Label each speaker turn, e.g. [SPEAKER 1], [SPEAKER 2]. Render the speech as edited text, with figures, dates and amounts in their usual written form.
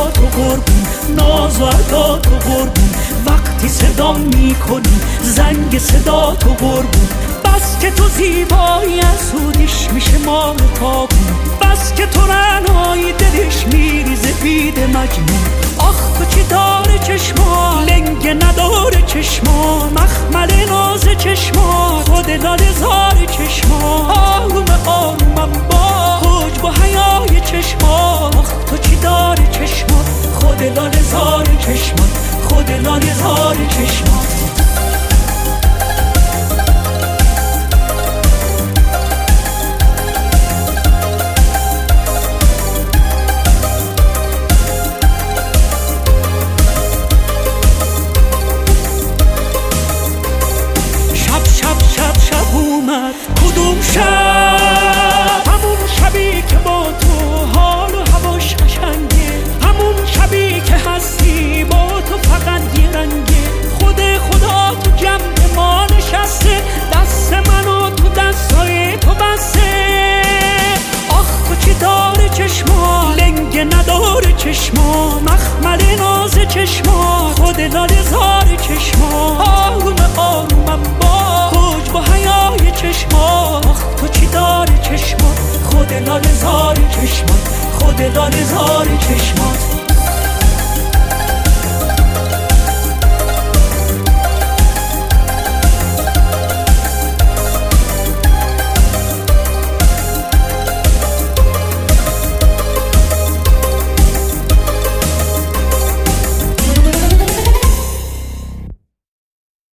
[SPEAKER 1] تو قربون، ناز و ادا تو قربون، وقتی صدا میکنی زنگ صدا تو قربون. بس که تو زیبایی اسودیش میشه مال تابون، بس که تو رعنایی دلش میریزه بید مجنون. آخ تو چی داره چشما، لنگه نداره چشما، مخمل ناز چشما، خود لاله زار چشما. آروم آرومم با حجب و حیای چشما. آخ تو چی داره چشما، خود لاله زار چشما، خود لاله زار چشما. کدوم شب؟ همون شبی که با تو حال و هواش قشنگه، همون شبی که هستی با تو فقط یه رنگه. خود خدا تو جمع ما نشسته، دست منو تو دستای تو بسته. آخ تو چی داره چشما، لنگه نداره چشما، مخمل ناز چشما، خود لاله زار چشما. آروم آرومم با حجب و حیای چشما. آخ تو چی داره چشما، خود لاله زار چشما، خود لاله زار چشما.